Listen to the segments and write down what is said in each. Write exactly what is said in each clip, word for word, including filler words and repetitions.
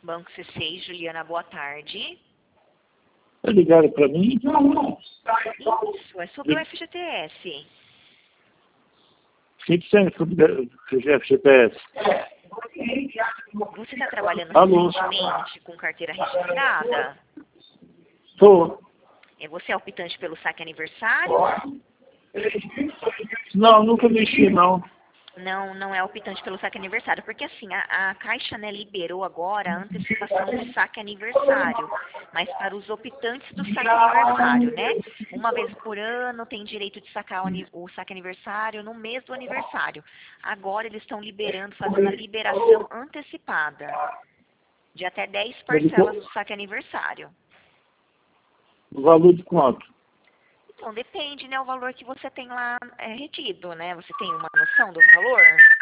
Banco C seis, Juliana, boa tarde. Tá ligado para mim? Isso, é sobre o F G T S. cem por cento sobre F G T S. Você está trabalhando Alô? recentemente com carteira registrada? Tô. É, você é optante pelo saque aniversário? Não, nunca mexi, não. Não, não é optante pelo saque aniversário, porque assim, a, a Caixa, né, liberou agora a antecipação do saque aniversário, mas para os optantes do saque aniversário, né? Uma vez por ano tem direito de sacar o, ani- o saque aniversário no mês do aniversário. Agora eles estão liberando, fazendo a liberação antecipada de até dez parcelas do saque aniversário. O valor de quanto? Então depende, né, o valor que você tem lá é, retido, né? Você tem uma noção do valor?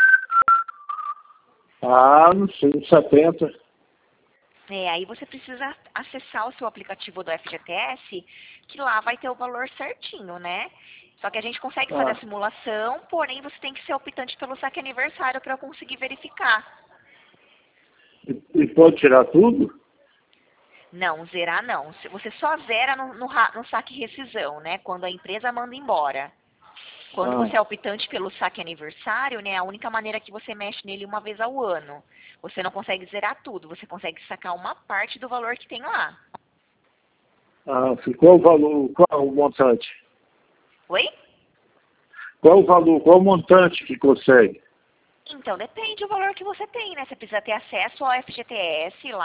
Ah, não sei, setenta. É, aí você precisa acessar o seu aplicativo do F G T S, que lá vai ter o valor certinho, né? Só que a gente consegue fazer Ah. a simulação, porém você tem que ser optante pelo saque aniversário para conseguir verificar. E, e pode tirar tudo? Não, zerar não. Se- Você só zera no, no, ra- no saque rescisão, né? Quando a empresa manda embora. Quando Ah. você é optante pelo saque aniversário, né? A única maneira que você mexe nele uma vez ao ano. Você não consegue zerar tudo, você consegue sacar uma parte do valor que tem lá. Ah, qual o valor, qual o montante? Oi? Qual o valor, qual o montante que consegue? Então, depende do valor que você tem, né? Você precisa ter acesso ao F G T S lá.